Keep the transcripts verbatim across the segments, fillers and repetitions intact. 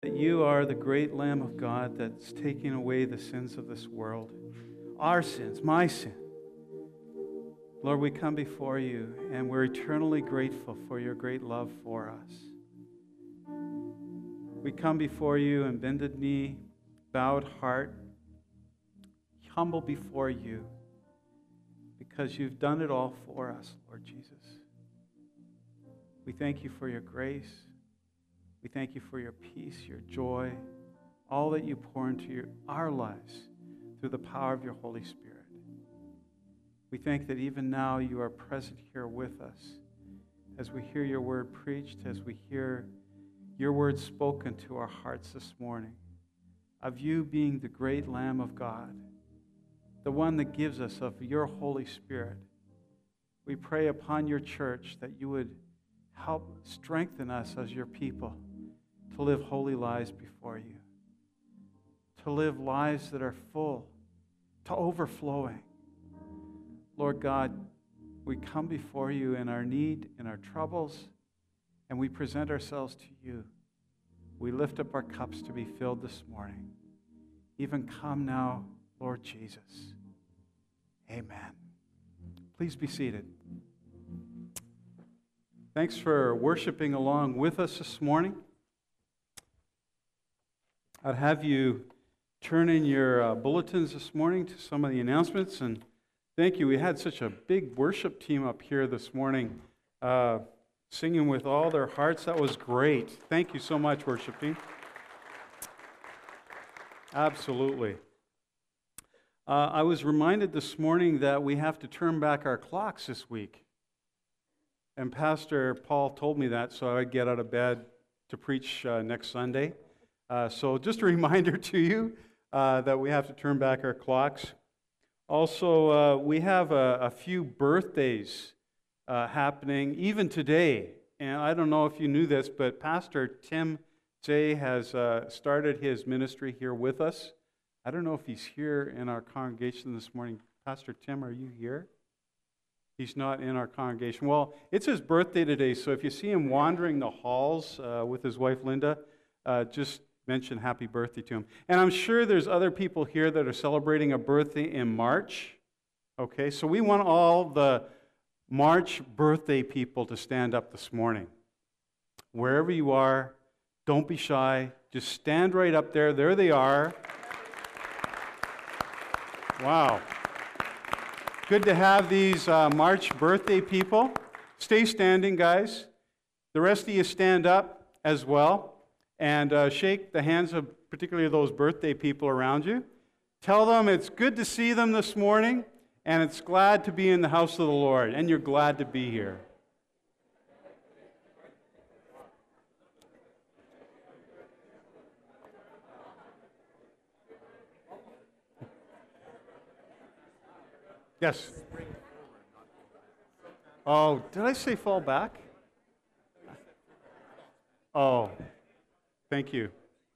that you are the great Lamb of God that's taking away the sins of this world, our sins, my sin. Lord, we come before you, and we're eternally grateful for your great love for us. We come before you in bended knee, bowed heart, humble before you, because you've done it all for us, Lord Jesus. We thank you for your grace. We thank you for your peace, your joy, all that you pour into your, our lives through the power of your Holy Spirit. We thank that even now you are present here with us as we hear your word preached, as we hear your word spoken to our hearts this morning, of you being the great Lamb of God, the one that gives us of your Holy Spirit. We pray upon your church that you would help strengthen us as your people to live holy lives before you, to live lives that are full, to overflowing. Lord God, we come before you in our need, in our troubles, and we present ourselves to you. We lift up our cups to be filled this morning. Even come now, Lord Jesus. Amen. Please be seated. Thanks for worshiping along with us this morning. I'd have you turn in your uh, bulletins this morning to some of the announcements, and thank you. We had such a big worship team up here this morning, uh, singing with all their hearts. That was great. Thank you so much, worship team. Absolutely. Uh, I was reminded this morning that we have to turn back our clocks this week. And Pastor Paul told me that, so I'd get out of bed to preach uh, next Sunday. Uh, so just a reminder to you uh, that we have to turn back our clocks. Also, uh, we have a, a few birthdays uh, happening even today. And I don't know if you knew this, but Pastor Tim Jay has uh, started his ministry here with us. I don't know if he's here in our congregation this morning. Pastor Tim, are you here? He's not in our congregation. Well, it's his birthday today, so if you see him wandering the halls uh, with his wife Linda, uh, just mention happy birthday to him. And I'm sure there's other people here that are celebrating a birthday in March. Okay, so we want all the March birthday people to stand up this morning. Wherever you are, don't be shy. Just stand right up there. There they are. Wow. Good to have these uh, March birthday people. Stay standing, guys. The rest of you stand up as well and uh, shake the hands of particularly those birthday people around you. Tell them it's good to see them this morning and it's glad to be in the house of the Lord, and you're glad to be here. Yes. Oh, did I say fall back? Oh, thank you.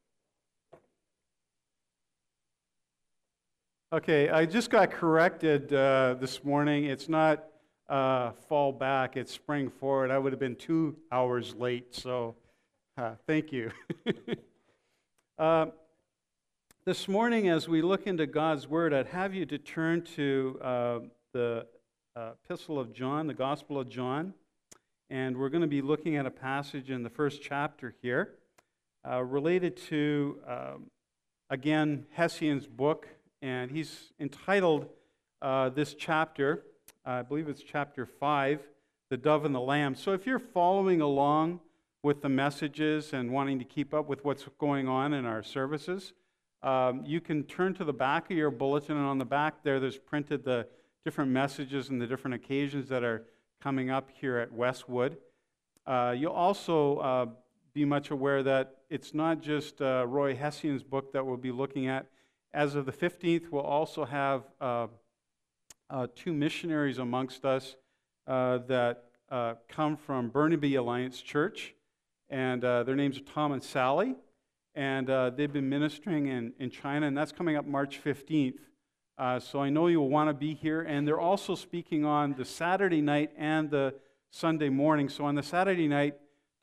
Okay, I just got corrected uh, this morning. It's not uh, fall back, it's spring forward. I would have been two hours late, so uh, thank you. uh, This morning, as we look into God's Word, I'd have you to turn to uh, the uh, Epistle of John, the Gospel of John, and we're going to be looking at a passage in the first chapter here uh, related to, um, again, Hession's book, and he's entitled uh, this chapter, I believe it's chapter five, The Dove and the Lamb. So if you're following along with the messages and wanting to keep up with what's going on in our services, Um, you can turn to the back of your bulletin, and on the back there, there's printed the different messages and the different occasions that are coming up here at Westwood. Uh, you'll also uh, be much aware that it's not just uh, Roy Hession's book that we'll be looking at. As of the fifteenth, we'll also have uh, uh, two missionaries amongst us uh, that uh, come from Burnaby Alliance Church, and uh, their names are Tom and Sally. And uh, they've been ministering in, in China, and that's coming up March fifteenth. Uh, so I know you'll want to be here. And they're also speaking on the Saturday night and the Sunday morning. So on the Saturday night,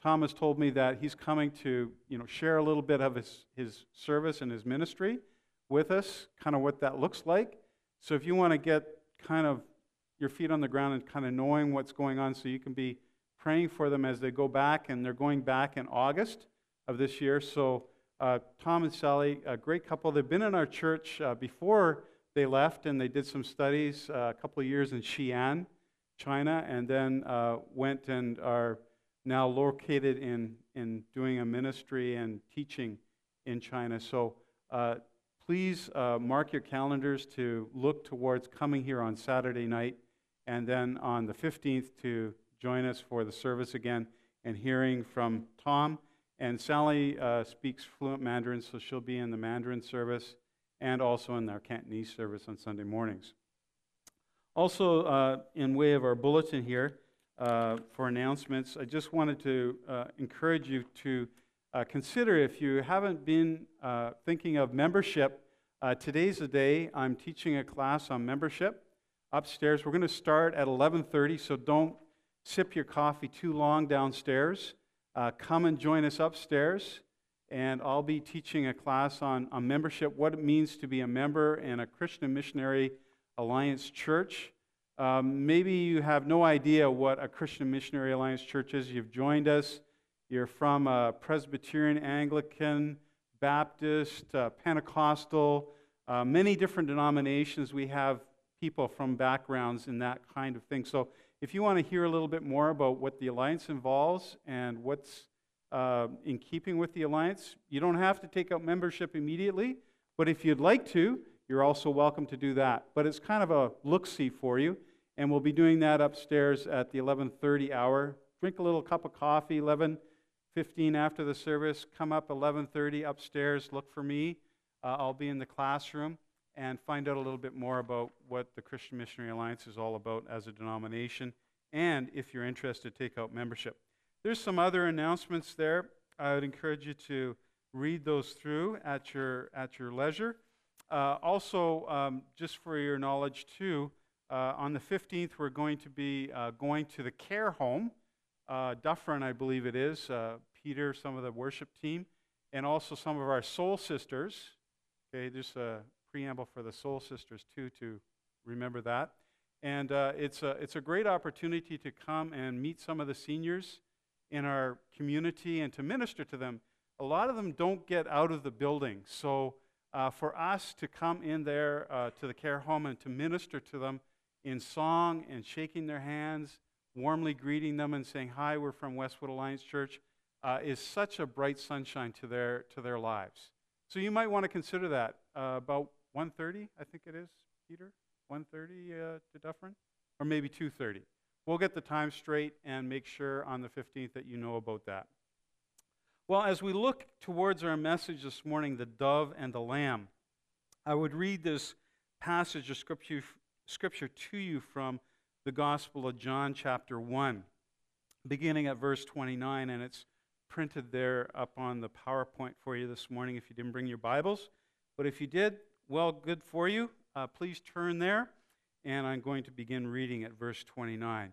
Tom has told me that he's coming to, you know, share a little bit of his, his service and his ministry with us, kind of what that looks like. So if you want to get kind of your feet on the ground and kind of knowing what's going on, so you can be praying for them as they go back, and they're going back in August of this year. So uh, Tom and Sally, a great couple. They've been in our church uh, before they left, and they did some studies uh, a couple of years in Xi'an, China, and then uh, went and are now located in, in doing a ministry and teaching in China. So uh, please uh, mark your calendars to look towards coming here on Saturday night, and then on the fifteenth to join us for the service again and hearing from Tom. And Sally uh, speaks fluent Mandarin, so she'll be in the Mandarin service and also in our Cantonese service on Sunday mornings. Also, uh, in way of our bulletin here uh, for announcements, I just wanted to uh, encourage you to uh, consider, if you haven't been uh, thinking of membership, uh, today's the day. I'm teaching a class on membership upstairs. We're going to start at eleven thirty, so don't sip your coffee too long downstairs. Uh, come and join us upstairs, and I'll be teaching a class on, on membership, what it means to be a member in a Christian Missionary Alliance church. Um, maybe you have no idea what a Christian Missionary Alliance church is. You've joined us. You're from a Presbyterian, Anglican, Baptist, uh, Pentecostal, uh, many different denominations. We have people from backgrounds in that kind of thing. So if you want to hear a little bit more about what the Alliance involves and what's uh, in keeping with the Alliance, you don't have to take out membership immediately, but if you'd like to, you're also welcome to do that. But it's kind of a look-see for you, and we'll be doing that upstairs at the eleven thirty hour. Drink a little cup of coffee, eleven fifteen after the service. Come up eleven thirty upstairs, look for me. Uh, I'll be in the classroom, and find out a little bit more about what the Christian Missionary Alliance is all about as a denomination, and if you're interested, take out membership. There's some other announcements there. I would encourage you to read those through at your, at your leisure. Uh, also, um, just for your knowledge too, uh, on the fifteenth we're going to be uh, going to the care home, uh, Dufferin I believe it is, uh, Peter, some of the worship team, and also some of our soul sisters. Okay, there's a preamble for the soul sisters too, to remember that. And uh, it's, a, it's a great opportunity to come and meet some of the seniors in our community and to minister to them. A lot of them don't get out of the building, so uh, for us to come in there uh, to the care home and to minister to them in song and shaking their hands, warmly greeting them and saying, "Hi, we're from Westwood Alliance Church," uh, is such a bright sunshine to their, to their lives. So you might want to consider that. Uh, about one thirty, I think it is, Peter? one thirty uh, to Dufferin? Or maybe two thirty. We'll get the time straight and make sure on the fifteenth that you know about that. Well, as we look towards our message this morning, the dove and the lamb, I would read this passage of scripture, scripture to you from the Gospel of John chapter one, beginning at verse twenty-nine, and it's printed there up on the PowerPoint for you this morning if you didn't bring your Bibles. But if you did, well, good for you. Uh, please turn there, and I'm going to begin reading at verse twenty-nine.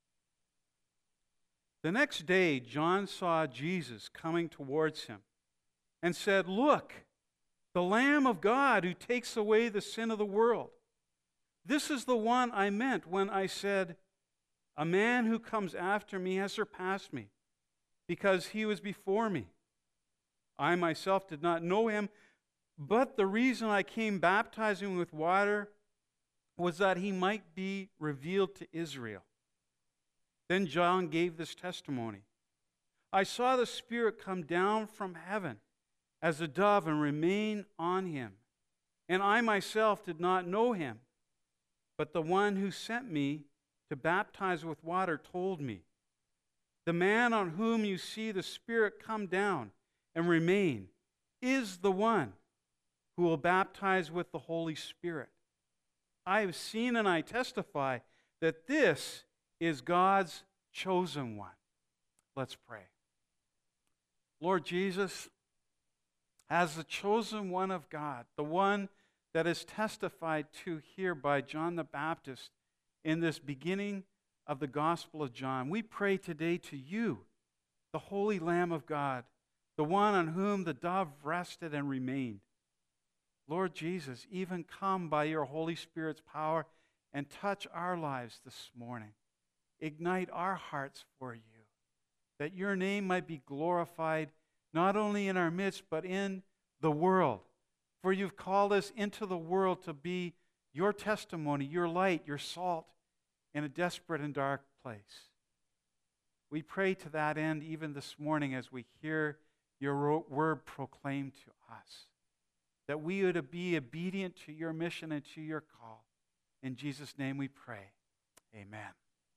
The next day, John saw Jesus coming towards him and said, "Look, the Lamb of God who takes away the sin of the world. This is the one I meant when I said, 'A man who comes after me has surpassed me, because he was before me.' I myself did not know him, but the reason I came baptizing with water was that he might be revealed to Israel." Then John gave this testimony. "I saw the Spirit come down from heaven as a dove and remain on him. And I myself did not know him, but the one who sent me to baptize with water told me, 'The man on whom you see the Spirit come down and remain is the one who will baptize with the Holy Spirit.' I have seen and I testify that this is God's chosen one." Let's pray. Lord Jesus, as the chosen one of God, the one that is testified to here by John the Baptist in this beginning of the Gospel of John, we pray today to you the Holy Lamb of God, the one on whom the dove rested and remained. Lord Jesus, even come by your Holy Spirit's power and touch our lives this morning. Ignite our hearts for you, that your name might be glorified not only in our midst, but in the world. For you've called us into the world to be your testimony, your light, your salt in a desperate and dark place. We pray to that end even this morning as we hear your word proclaimed to us, that we would be obedient to your mission and to your call. In Jesus' name we pray. Amen.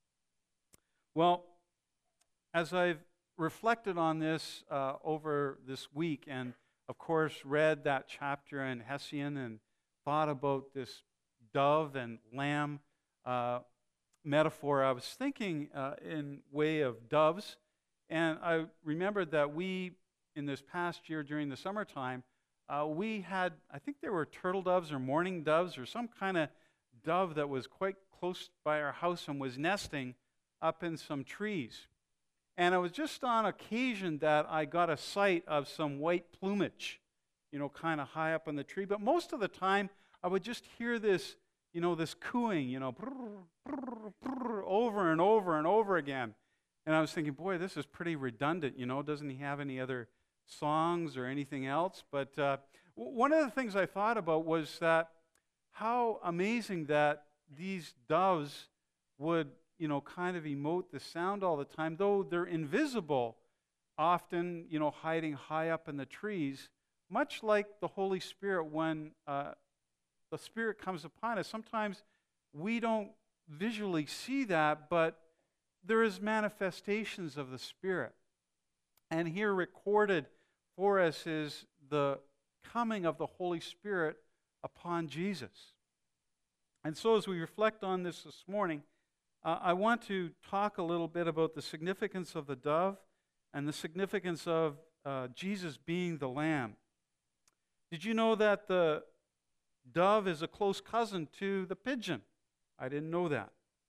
Well, as I've reflected on this uh, over this week and, of course, read that chapter in Hesiod and thought about this dove and lamb uh, metaphor, I was thinking uh, in way of doves, and I remembered that we, in this past year during the summertime, uh, we had, I think there were turtle doves or mourning doves or some kind of dove that was quite close by our house and was nesting up in some trees. And it was just on occasion that I got a sight of some white plumage, you know, kind of high up on the tree. But most of the time, I would just hear this, you know, this cooing, you know, brrr, brrr, brrr, over and over and over again. And I was thinking, boy, this is pretty redundant, you know. Doesn't he have any other songs or anything else? But uh, w- one of the things I thought about was that how amazing that these doves would, you know, kind of emote the sound all the time, though they're invisible, often, you know, hiding high up in the trees, much like the Holy Spirit when uh, the Spirit comes upon us. Sometimes we don't visually see that, but there is manifestations of the Spirit. And here recorded for us is the coming of the Holy Spirit upon Jesus. And so as we reflect on this this morning, uh, I want to talk a little bit about the significance of the dove and the significance of uh, Jesus being the Lamb. Did you know that the dove is a close cousin to the pigeon? I didn't know that.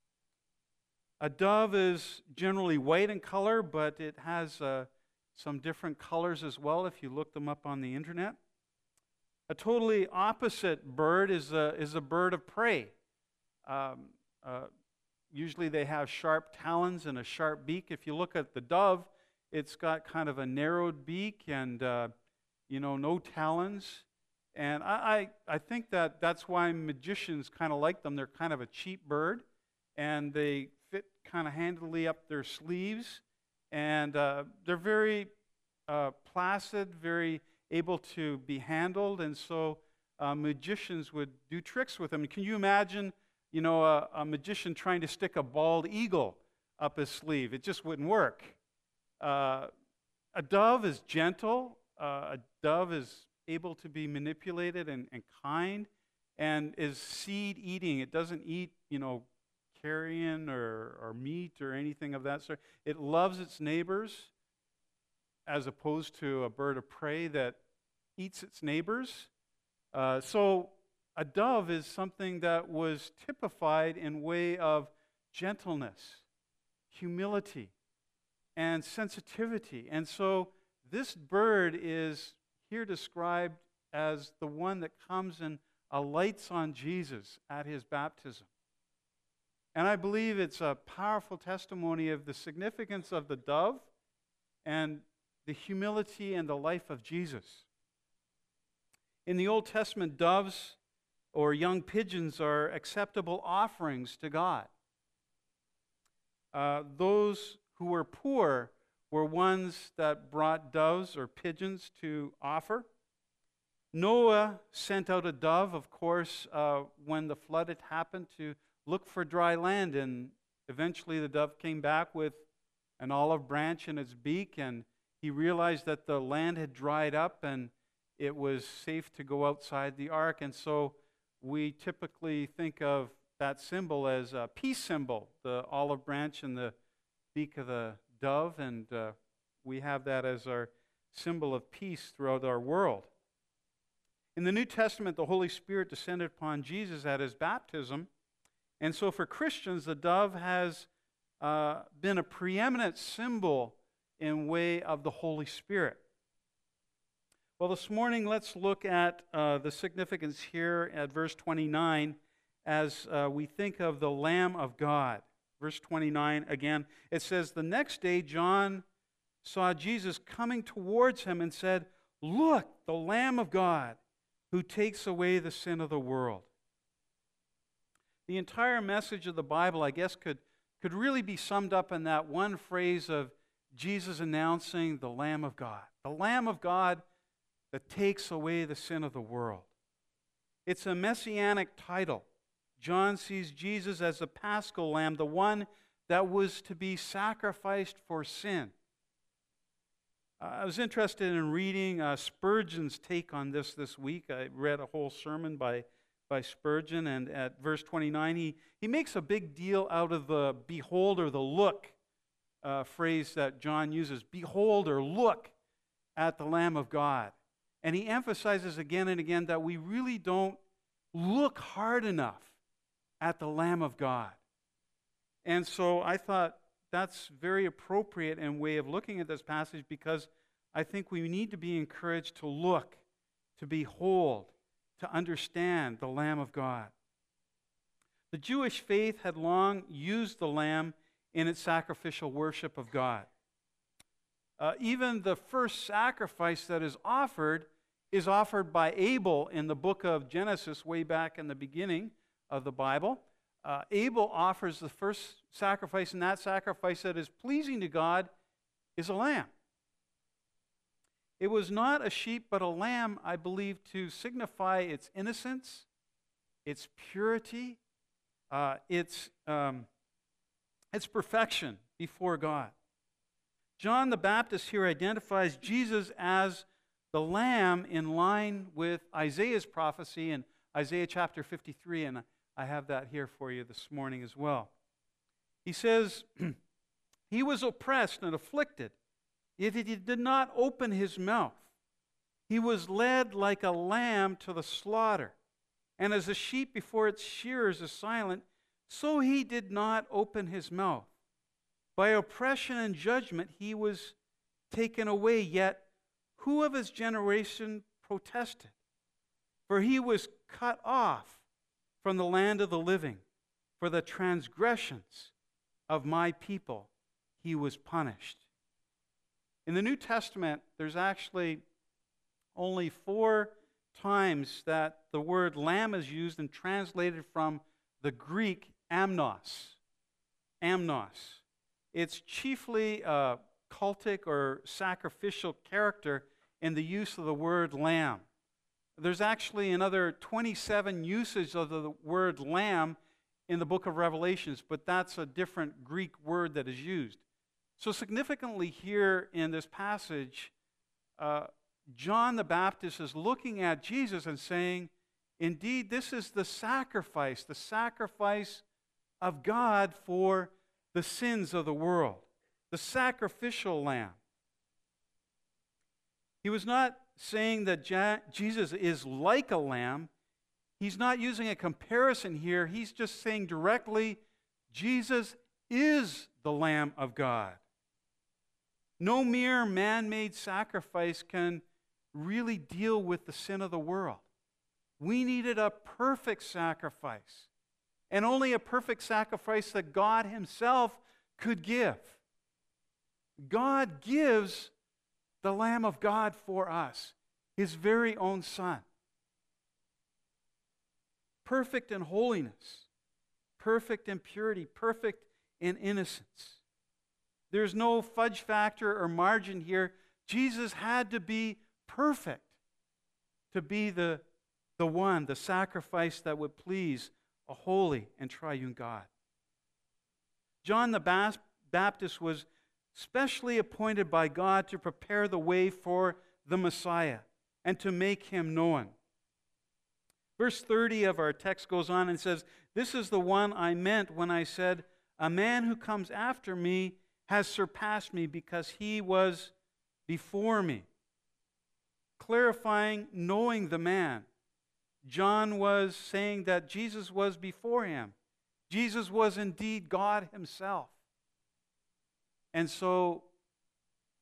A dove is generally white in color, but it has uh, some different colors as well if you look them up on the internet. A totally opposite bird is a, is a bird of prey. Um, uh, usually they have sharp talons and a sharp beak. If you look at the dove, it's got kind of a narrowed beak and, uh, you know, no talons. And I, I, I think that that's why magicians kind of like them. They're kind of a cheap bird, and they fit kind of handily up their sleeves. And uh, they're very uh, placid, very able to be handled, and so uh, magicians would do tricks with them. Can you imagine, you know, a, a magician trying to stick a bald eagle up his sleeve? It just wouldn't work. Uh, a dove is gentle. Uh, a dove is able to be manipulated and, and kind, and is seed eating. It doesn't eat, you know, carrion or, or meat or anything of that sort. It loves its neighbors, as opposed to a bird of prey that eats its neighbors. Uh, so a dove is something that was typified in way of gentleness, humility, and sensitivity. And so this bird is here described as the one that comes and alights on Jesus at his baptism. And I believe it's a powerful testimony of the significance of the dove and the humility and the life of Jesus. In the Old Testament, doves or young pigeons are acceptable offerings to God. Uh, those who were poor were ones that brought doves or pigeons to offer. Noah sent out a dove, of course, uh, when the flood had happened, to look for dry land, and eventually the dove came back with an olive branch in its beak, and he realized that the land had dried up and it was safe to go outside the ark. And so we typically think of that symbol as a peace symbol, the olive branch and the beak of the dove, and uh, we have that as our symbol of peace throughout our world. In the New Testament, the Holy Spirit descended upon Jesus at his baptism, and so for Christians, the dove has uh, been a preeminent symbol in way of the Holy Spirit. Well, this morning, let's look at uh, the significance here at verse twenty-nine as uh, we think of the Lamb of God. Verse twenty-nine, again, it says, "The next day John saw Jesus coming towards him and said, 'Look, the Lamb of God, who takes away the sin of the world.'" The entire message of the Bible, I guess, could, could really be summed up in that one phrase of Jesus announcing the Lamb of God. The Lamb of God that takes away the sin of the world. It's a messianic title. John sees Jesus as the Paschal Lamb, the one that was to be sacrificed for sin. Uh, I was interested in reading uh, Spurgeon's take on this this week. I read a whole sermon by, by Spurgeon, and at verse twenty-nine, he, he makes a big deal out of the behold or the look uh, phrase that John uses. Behold or look at the Lamb of God. And he emphasizes again and again that we really don't look hard enough at the Lamb of God. And so I thought that's very appropriate in way of looking at this passage, because I think we need to be encouraged to look, to behold, to understand the Lamb of God. The Jewish faith had long used the Lamb in its sacrificial worship of God. Uh, even the first sacrifice that is offered is offered by Abel in the book of Genesis, way back in the beginning of the Bible. Uh, Abel offers the first sacrifice, and that sacrifice that is pleasing to God is a lamb. It was not a sheep, but a lamb, I believe, to signify its innocence, its purity, uh, its, um, its perfection before God. John the Baptist here identifies Jesus as the Lamb in line with Isaiah's prophecy in Isaiah chapter fifty-three, and I have that here for you this morning as well. He says, "He was oppressed and afflicted, yet he did not open his mouth. He was led like a lamb to the slaughter, and as a sheep before its shearers is silent, so he did not open his mouth. By oppression and judgment he was taken away, yet who of his generation protested? For he was cut off from the land of the living. For the transgressions of my people he was punished." In the New Testament, there's actually only four times that the word lamb is used and translated from the Greek amnos. Amnos. It's chiefly a cultic or sacrificial character in the use of the word lamb. There's actually another twenty-seven uses of the word lamb in the book of Revelations, but that's a different Greek word that is used. So significantly here in this passage, uh, John the Baptist is looking at Jesus and saying, indeed, this is the sacrifice, the sacrifice of God for the sins of the world, the sacrificial lamb. He was not saying that Ja- Jesus is like a lamb. He's not using a comparison here. He's just saying directly, Jesus is the Lamb of God. No mere man-made sacrifice can really deal with the sin of the world. We needed a perfect sacrifice, and only a perfect sacrifice that God himself could give. God gives the Lamb of God for us, his very own Son. Perfect in holiness, perfect in purity, perfect in innocence. There's no fudge factor or margin here. Jesus had to be perfect to be the, the one, the sacrifice that would please a holy and triune God. John the Baptist was specially appointed by God to prepare the way for the Messiah and to make him known. Verse thirty of our text goes on and says, "This is the one I meant when I said, 'A man who comes after me has surpassed me because he was before me.'" Clarifying, knowing the man. John was saying that Jesus was before him. Jesus was indeed God himself. And so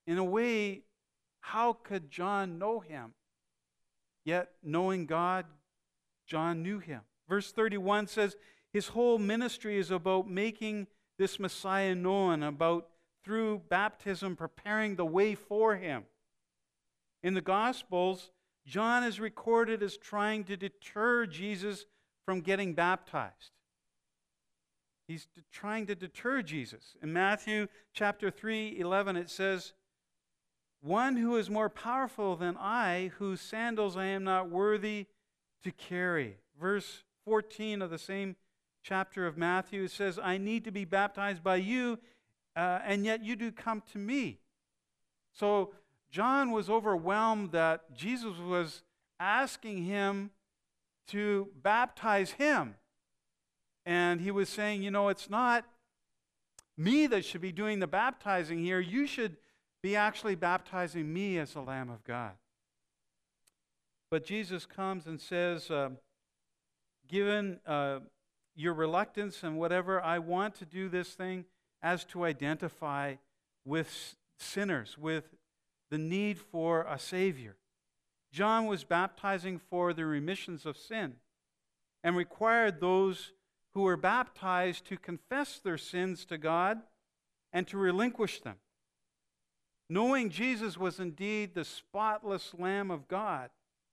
in a way, how could John know him? Yet, knowing God, John knew him. Verse thirty-one says, his whole ministry is about making this Messiah known, about through baptism preparing the way for him. In the Gospels, John is recorded as trying to deter Jesus from getting baptized. He's trying to deter Jesus. In Matthew chapter three, eleven, it says, one who is more powerful than I, whose sandals I am not worthy to carry. Verse fourteen of the same chapter of Matthew, it says, I need to be baptized by you, uh, and yet you do come to me. So John was overwhelmed that Jesus was asking him to baptize him. And he was saying, you know, it's not me that should be doing the baptizing here. You should be actually baptizing me as the Lamb of God. But Jesus comes and says, uh, given uh, your reluctance and whatever, I want to do this thing as to identify with sinners, with the need for a Savior. John was baptizing for the remissions of sin and required those who were baptized to confess their sins to God and to relinquish them. Knowing Jesus was indeed the spotless Lamb of God,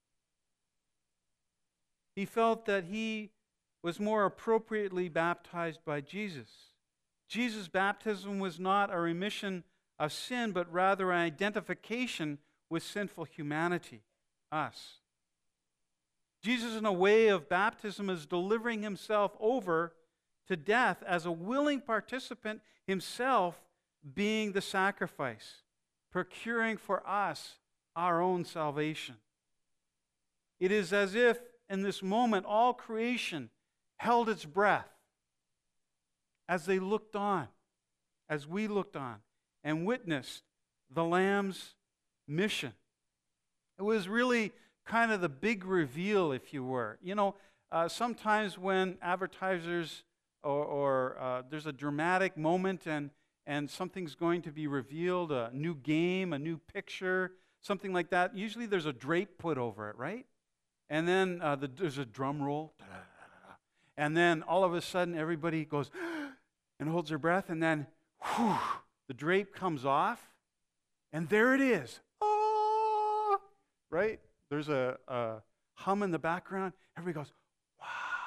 he felt that he was more appropriately baptized by Jesus. Jesus' baptism was not a remission of sin, but rather an identification with sinful humanity, us. Jesus, in a way of baptism, is delivering himself over to death as a willing participant, himself being the sacrifice, procuring for us our own salvation. It is as if in this moment all creation held its breath as they looked on, as we looked on, and witnessed the Lamb's mission. It was really kind of the big reveal, if you were. You know, uh, sometimes when advertisers or, or uh, there's a dramatic moment and, and something's going to be revealed, a new game, a new picture, something like that, usually there's a drape put over it, right? And then uh, the, there's a drum roll. And then all of a sudden everybody goes and holds their breath, and then whew, the drape comes off, and there it is. Oh, right? There's a, a hum in the background. Everybody goes, wow.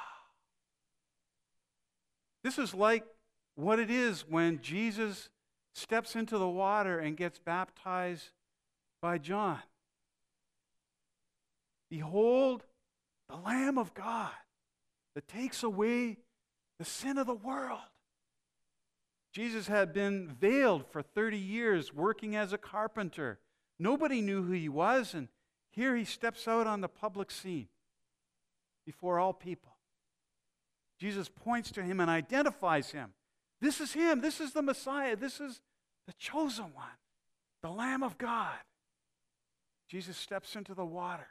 This is like what it is when Jesus steps into the water and gets baptized by John. Behold, the Lamb of God that takes away the sin of the world. Jesus had been veiled for thirty years, working as a carpenter. Nobody knew who he was, and here he steps out on the public scene before all people. Jesus points to him and identifies him. This is him. This is the Messiah. This is the chosen one, the Lamb of God. Jesus steps into the water.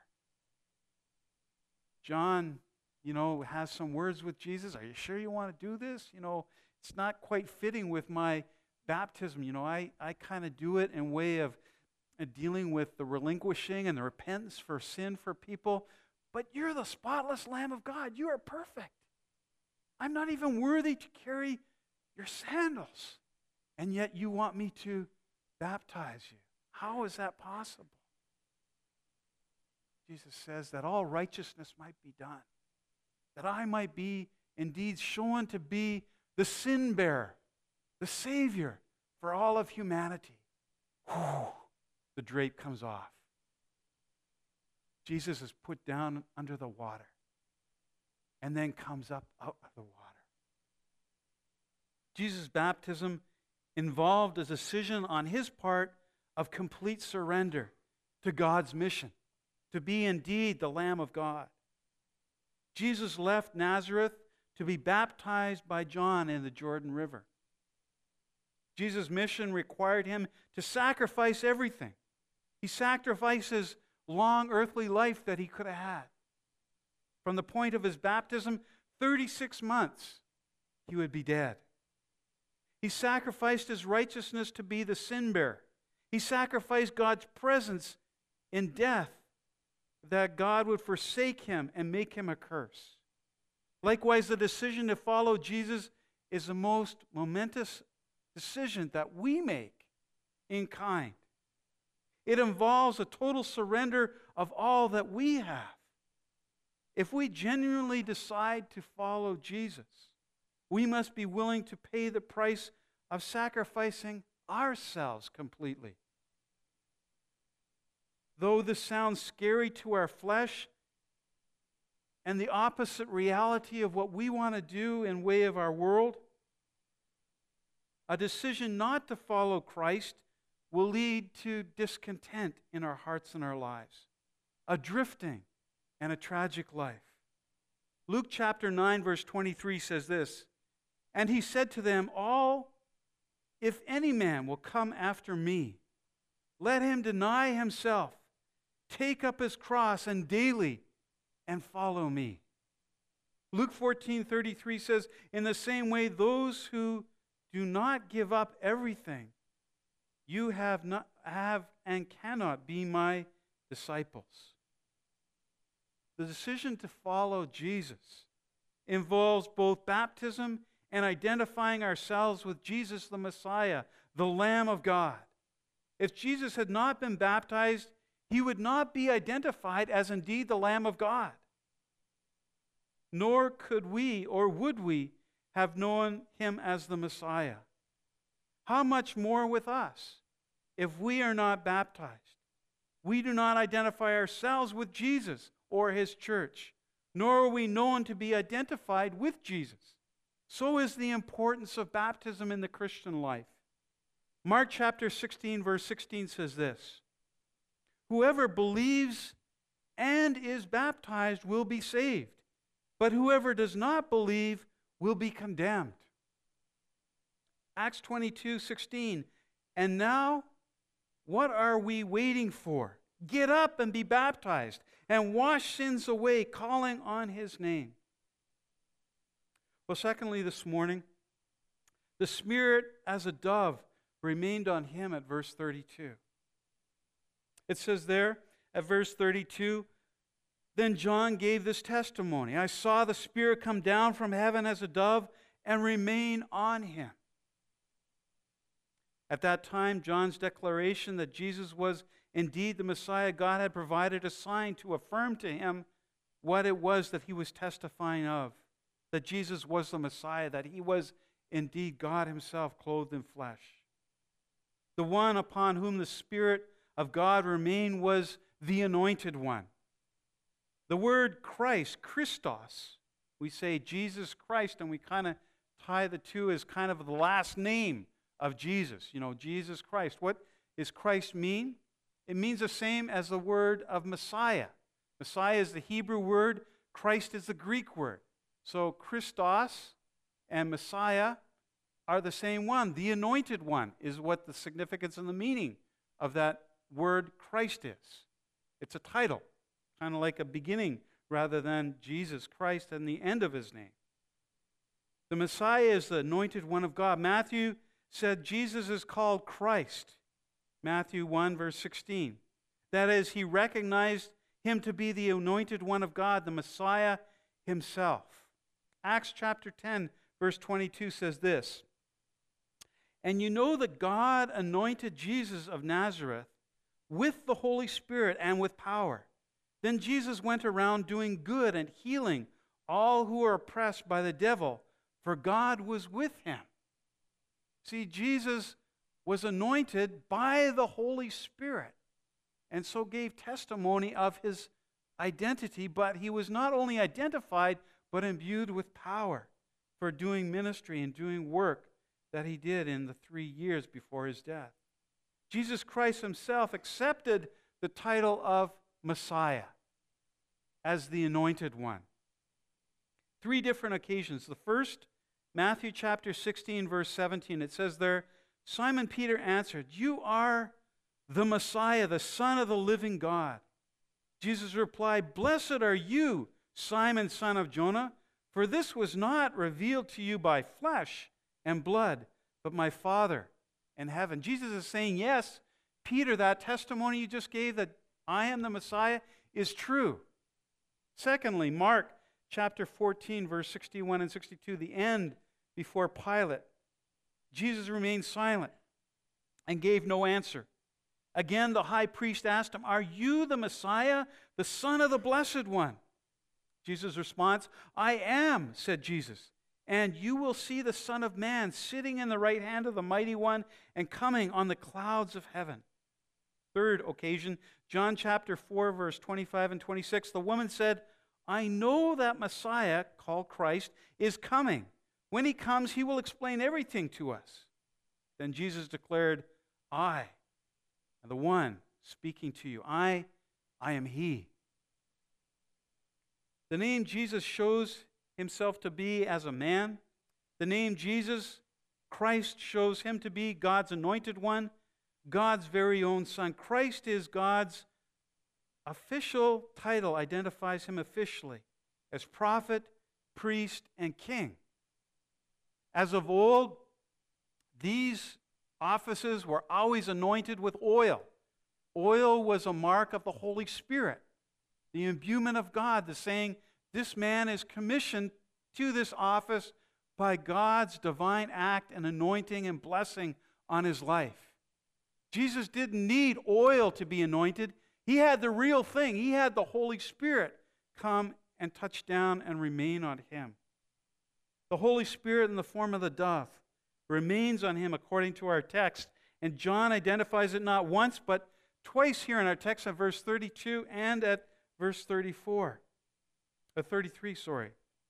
John, you know, has some words with Jesus. Are you sure you want to do this? You know, it's not quite fitting with my baptism. You know, I, I kind of do it in a way of uh, dealing with the relinquishing and the repentance for sin for people. But you're the spotless Lamb of God. You are perfect. I'm not even worthy to carry your sandals. And yet you want me to baptize you. How is that possible? Jesus says that all righteousness might be done, that I might be indeed shown to be the sin bearer, the Savior for all of humanity. Whew, the drape comes off. Jesus is put down under the water and then comes up out of the water. Jesus' baptism involved a decision on his part of complete surrender to God's mission, to be indeed the Lamb of God. Jesus left Nazareth to be baptized by John in the Jordan River. Jesus' mission required him to sacrifice everything. He sacrificed his long earthly life that he could have had. From the point of his baptism, thirty-six months, he would be dead. He sacrificed his righteousness to be the sin bearer. He sacrificed God's presence in death, that God would forsake him and make him a curse. Likewise, the decision to follow Jesus is the most momentous decision that we make in kind. It involves a total surrender of all that we have. If we genuinely decide to follow Jesus, we must be willing to pay the price of sacrificing ourselves completely. Though this sounds scary to our flesh and the opposite reality of what we want to do in way of our world, a decision not to follow Christ will lead to discontent in our hearts and our lives, a drifting and a tragic life. Luke chapter nine verse twenty-three says this, "And he said to them all, if any man will come after me, let him deny himself, take up his cross and daily and follow me." Luke fourteen thirty-three says, "In the same way, those who do not give up everything you have not have and cannot be my disciples." The decision to follow Jesus involves both baptism and identifying ourselves with Jesus the Messiah, the Lamb of God. If Jesus had not been baptized, he would not be identified as indeed the Lamb of God. Nor could we or would we have known him as the Messiah. How much more with us if we are not baptized? We do not identify ourselves with Jesus or his church, nor are we known to be identified with Jesus. So is the importance of baptism in the Christian life. Mark chapter sixteen, verse sixteen says this, "Whoever believes and is baptized will be saved, but whoever does not believe will be condemned." Acts twenty-two sixteen, "And now, what are we waiting for? Get up and be baptized, and wash sins away, calling on his name." Well, secondly, this morning, the Spirit as a dove remained on him at verse thirty-two. It says there at verse thirty-two, "Then John gave this testimony, I saw the Spirit come down from heaven as a dove and remain on him." At that time, John's declaration that Jesus was indeed the Messiah, God had provided a sign to affirm to him what it was that he was testifying of, that Jesus was the Messiah, that he was indeed God himself clothed in flesh. The one upon whom the Spirit of God remained was the Anointed One. The word Christ, Christos, we say Jesus Christ, and we kind of tie the two as kind of the last name of Jesus. You know, Jesus Christ. What does Christ mean? It means the same as the word of Messiah. Messiah is the Hebrew word. Christ is the Greek word. So Christos and Messiah are the same one. The Anointed One is what the significance and the meaning of that word Christ is. It's a title, kind of like a beginning rather than Jesus Christ and the end of his name. The Messiah is the Anointed One of God. Matthew said Jesus is called Christ. Matthew one, verse sixteen. That is, he recognized him to be the Anointed One of God, the Messiah himself. Acts chapter ten, verse twenty-two says this, "And you know that God anointed Jesus of Nazareth with the Holy Spirit and with power. Then Jesus went around doing good and healing all who are oppressed by the devil, for God was with him." See, Jesus was anointed by the Holy Spirit, and so gave testimony of his identity, but he was not only identified, but imbued with power for doing ministry and doing work that he did in the three years before his death. Jesus Christ himself accepted the title of Messiah as the Anointed One. Three different occasions. The first, Matthew chapter sixteen, verse seventeen, it says there, "Simon Peter answered, 'You are the Messiah, the Son of the living God.' Jesus replied, 'Blessed are you, Simon, son of Jonah, for this was not revealed to you by flesh and blood, but my Father in heaven.'" Jesus is saying yes Peter, that testimony you just gave that I am the Messiah is true. Secondly, Mark chapter fourteen, verse sixty-one and sixty-two, the end before Pilate. Jesus remained silent and gave no answer. Again, the high priest asked him, "Are you the Messiah, the Son of the Blessed One?" Jesus' response, "I am," said Jesus, "and you will see the Son of Man sitting in the right hand of the Mighty One and coming on the clouds of heaven." Third occasion, John chapter four, verse twenty-five and twenty-six, the woman said, "I know that Messiah, called Christ, is coming. When he comes, he will explain everything to us." Then Jesus declared, "I am the one speaking to you. I, I am he." The name Jesus shows himself to be as a man. The name Jesus, Christ, shows him to be God's anointed one, God's very own Son. Christ is God's official title, identifies him officially as prophet, priest, and king. As of old, these offices were always anointed with oil. Oil was a mark of the Holy Spirit, the imbuement of God, the saying, this man is commissioned to this office by God's divine act and anointing and blessing on his life. Jesus didn't need oil to be anointed. He had the real thing. He had the Holy Spirit come and touch down and remain on him. The Holy Spirit in the form of the dove remains on him according to our text. And John identifies it not once, but twice here in our text at verse thirty-two and at verse thirty-four. Uh, thirty-three, sorry.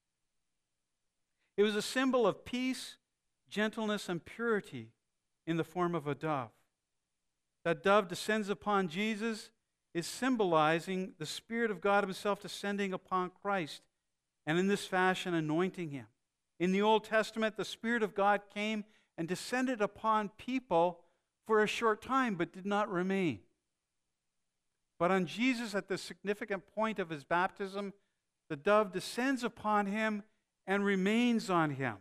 It was a symbol of peace, gentleness, and purity in the form of a dove. That dove descends upon Jesus is symbolizing the Spirit of God himself descending upon Christ and in this fashion anointing him. In the Old Testament, the Spirit of God came and descended upon people for a short time but did not remain. But on Jesus, at the significant point of his baptism, the dove descends upon him and remains on him.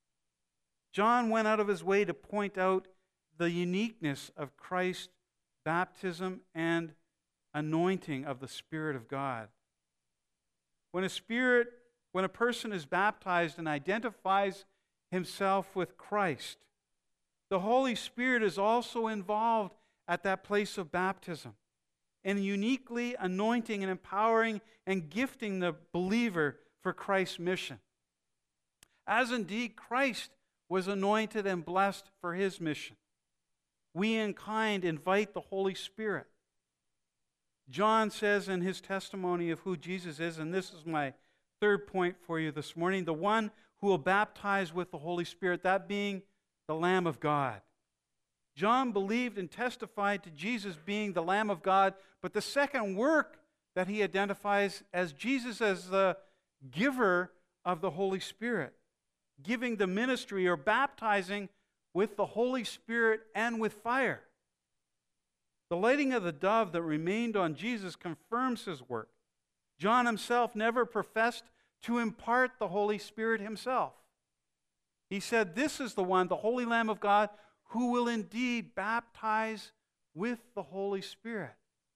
John went out of his way to point out the uniqueness of Christ's baptism and anointing of the Spirit of God. When a spirit, when a person is baptized and identifies himself with Christ, the Holy Spirit is also involved at that place of baptism and uniquely anointing and empowering and gifting the believer for Christ's mission. As indeed Christ was anointed and blessed for his mission, we in kind invite the Holy Spirit. John says in his testimony of who Jesus is, and this is my third point for you this morning, the one who will baptize with the Holy Spirit, that being the Lamb of God. John believed and testified to Jesus being the Lamb of God, but the second work that he identifies as Jesus as the giver of the Holy Spirit, giving the ministry or baptizing with the Holy Spirit and with fire. The lighting of the dove that remained on Jesus confirms his work. John himself never professed to impart the Holy Spirit himself. He said, "This is the one, the Holy Lamb of God, who will indeed baptize with the Holy Spirit."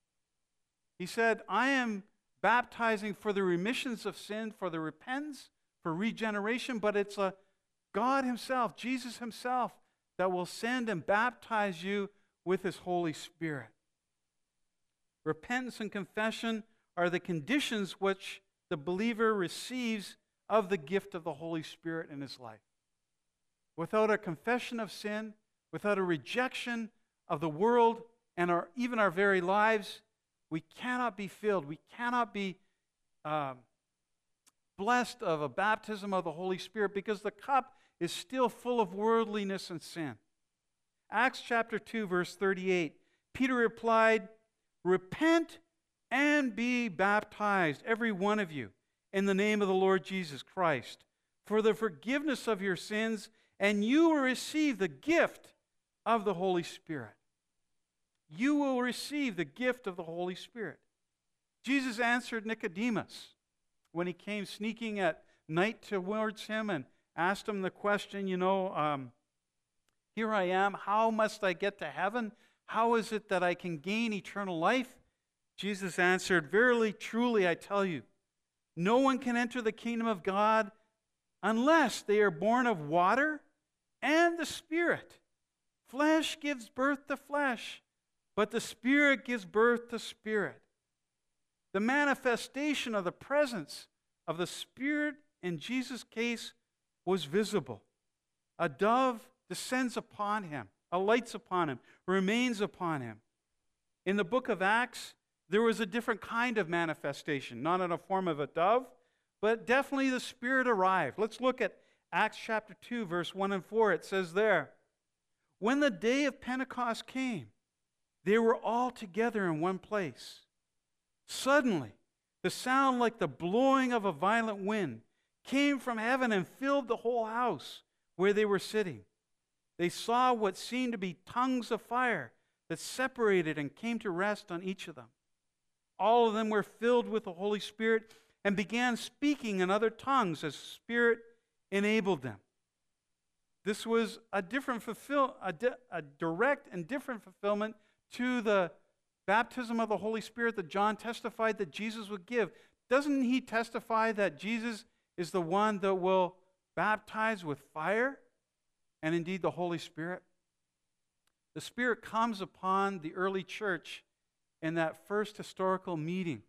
He said, "I am baptizing for the remissions of sin, for the repentance, for regeneration, but it's a God himself, Jesus himself, that will send and baptize you with his Holy Spirit." Repentance and confession are the conditions which the believer receives of the gift of the Holy Spirit in his life. Without a confession of sin, without a rejection of the world and our, even our very lives, we cannot be filled. We cannot be um, blessed of a baptism of the Holy Spirit because the cup is still full of worldliness and sin. Acts chapter two, verse thirty-eight, Peter replied, "Repent and be baptized, every one of you, in the name of the Lord Jesus Christ, for the forgiveness of your sins, and you will receive the gift of the Holy Spirit." You will receive the gift of the Holy Spirit. Jesus answered Nicodemus when he came sneaking at night towards him and asked him the question, you know, um, here I am, how must I get to heaven? How is it that I can gain eternal life? Jesus answered, "Verily, truly, I tell you, no one can enter the kingdom of God unless they are born of water and the Spirit. Flesh gives birth to flesh, but the Spirit gives birth to spirit." The manifestation of the presence of the Spirit in Jesus' case was visible. A dove descends upon him, alights upon him, remains upon him. In the book of Acts, there was a different kind of manifestation, not in a form of a dove, but definitely the Spirit arrived. Let's look at Acts chapter two, verse one and four. It says there, "When the day of Pentecost came, they were all together in one place. Suddenly, the sound like the blowing of a violent wind came from heaven and filled the whole house where they were sitting. They saw what seemed to be tongues of fire that separated and came to rest on each of them. All of them were filled with the Holy Spirit and began speaking in other tongues as the Spirit enabled them." This was a different fulfill, a, di- a direct and different fulfillment to the baptism of the Holy Spirit that John testified that Jesus would give. Doesn't he testify that Jesus is the one that will baptize with fire and indeed the Holy Spirit? The Spirit comes upon the early church in that first historical meeting,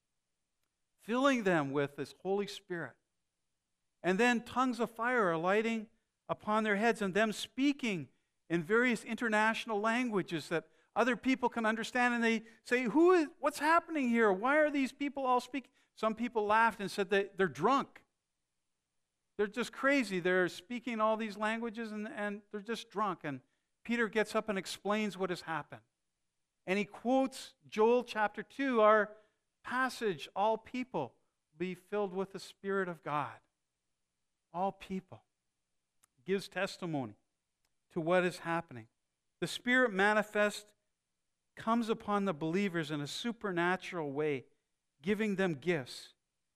filling them with this Holy Spirit. And then tongues of fire are lighting upon their heads and them speaking in various international languages that other people can understand. And they say, "Who is, what's happening here? Why are these people all speaking?" Some people laughed and said that they're drunk. They're just crazy. They're speaking all these languages and, and they're just drunk. And Peter gets up and explains what has happened. And he quotes Joel chapter two, our passage, "All people be filled with the Spirit of God." All people. Gives testimony to what is happening. The Spirit manifest comes upon the believers in a supernatural way, giving them gifts.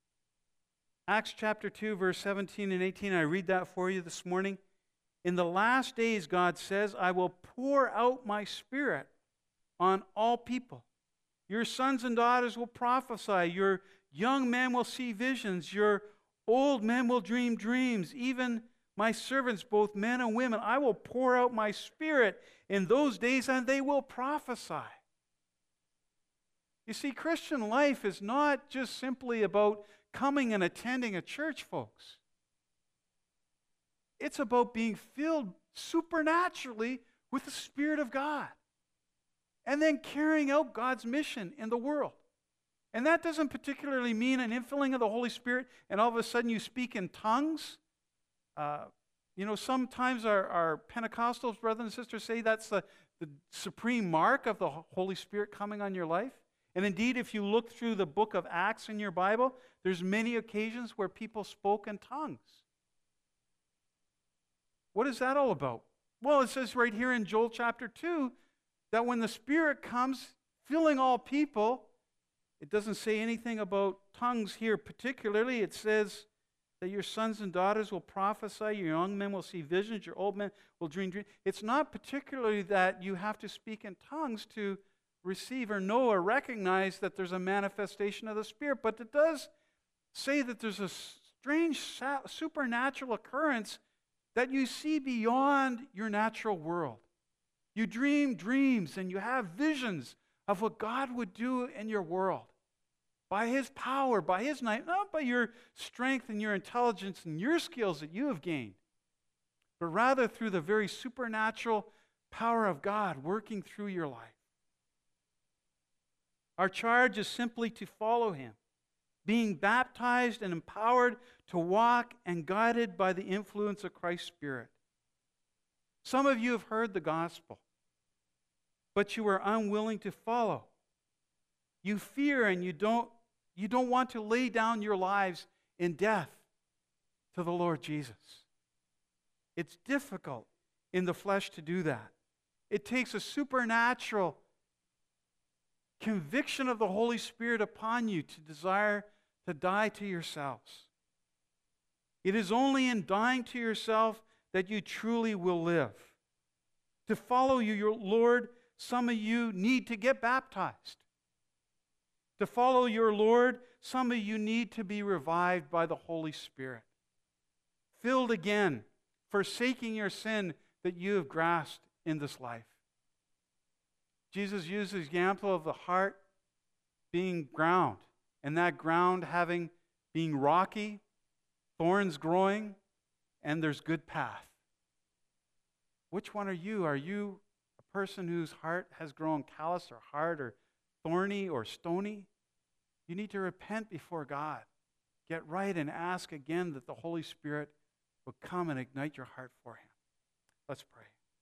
Acts chapter two, verse seventeen and eighteen, I read that for you this morning. "In the last days," God says, "I will pour out my Spirit on all people. Your sons and daughters will prophesy. Your young men will see visions. Your old men will dream dreams. Even my servants, both men and women, I will pour out my Spirit in those days, and they will prophesy." You see, Christian life is not just simply about coming and attending a church, folks. It's about being filled supernaturally with the Spirit of God and then carrying out God's mission in the world. And that doesn't particularly mean an infilling of the Holy Spirit and all of a sudden you speak in tongues. Uh, you know, sometimes our, our Pentecostals, brothers and sisters, say that's the, the supreme mark of the Holy Spirit coming on your life. And indeed, if you look through the book of Acts in your Bible, there's many occasions where people spoke in tongues. What is that all about? Well, it says right here in Joel chapter two that when the Spirit comes, filling all people, it doesn't say anything about tongues here particularly. It says that your sons and daughters will prophesy, your young men will see visions, your old men will dream dreams. It's not particularly that you have to speak in tongues to receive or know or recognize that there's a manifestation of the Spirit, but it does say that there's a strange supernatural occurrence that you see beyond your natural world. You dream dreams and you have visions of what God would do in your world by His power, by His might, not by your strength and your intelligence and your skills that you have gained, but rather through the very supernatural power of God working through your life. Our charge is simply to follow Him, being baptized and empowered to walk and guided by the influence of Christ's Spirit. Some of you have heard the gospel, but you are unwilling to follow. You fear and you don't, you don't want to lay down your lives in death to the Lord Jesus. It's difficult in the flesh to do that. It takes a supernatural conviction of the Holy Spirit upon you to desire to die to yourselves. It is only in dying to yourself that you truly will live. To follow you, your Lord some of you need to get baptized. To follow your Lord, some of you need to be revived by the Holy Spirit. Filled again, forsaking your sin that you have grasped in this life. Jesus used the example of the heart being ground, and that ground having being rocky, thorns growing, and there's good path. Which one are you? Are you a person whose heart has grown callous or hard or thorny or stony? You need to repent before God. Get right and ask again that the Holy Spirit will come and ignite your heart for Him. Let's pray.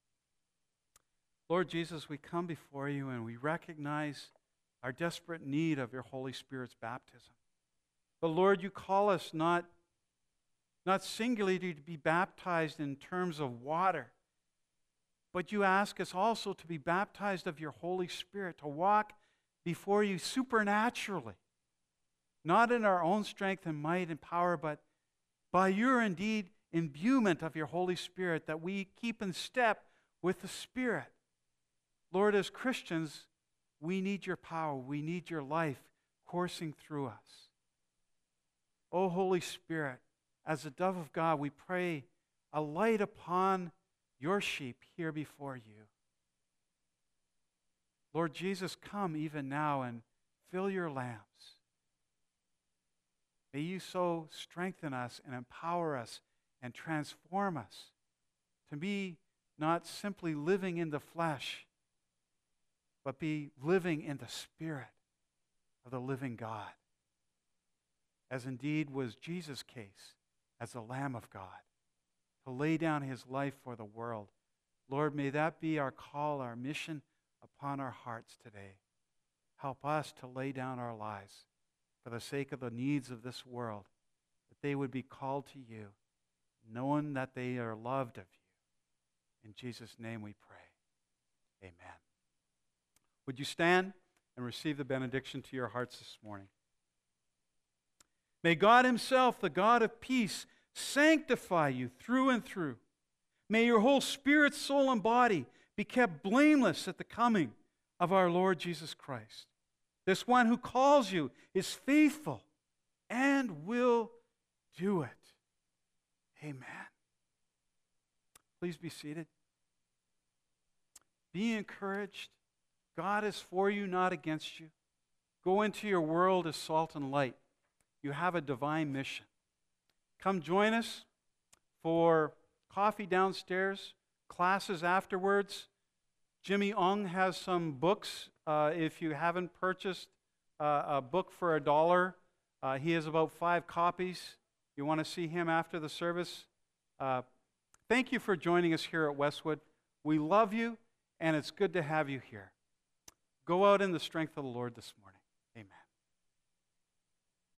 Lord Jesus, we come before you and we recognize our desperate need of your Holy Spirit's baptism. But Lord, you call us not, not singularly to be baptized in terms of water, but you ask us also to be baptized of your Holy Spirit, to walk before you supernaturally, not in our own strength and might and power, but by your indeed imbuement of your Holy Spirit, that we keep in step with the Spirit. Lord, as Christians, we need your power. We need your life coursing through us. O Holy Spirit, as the dove of God, we pray a light upon your sheep here before you. Lord Jesus, come even now and fill your lamps. May you so strengthen us and empower us and transform us to be not simply living in the flesh, but be living in the Spirit of the living God, as indeed was Jesus' case as the Lamb of God, to lay down his life for the world. Lord, may that be our call, our mission upon our hearts today. Help us to lay down our lives for the sake of the needs of this world, that they would be called to you, knowing that they are loved of you. In Jesus' name we pray. Amen. Would you stand and receive the benediction to your hearts this morning? May God himself, the God of peace, sanctify you through and through. May your whole spirit, soul, and body be kept blameless at the coming of our Lord Jesus Christ. This one who calls you is faithful and will do it. Amen. Please be seated. Be encouraged. God is for you, not against you. Go into your world as salt and light. You have a divine mission. Come join us for coffee downstairs, classes afterwards. Jimmy Ong has some books. Uh, if you haven't purchased uh, a book for a dollar, uh, he has about five copies. You want to see him after the service? Uh, thank you for joining us here at Westwood. We love you, and it's good to have you here. Go out in the strength of the Lord this morning. Amen.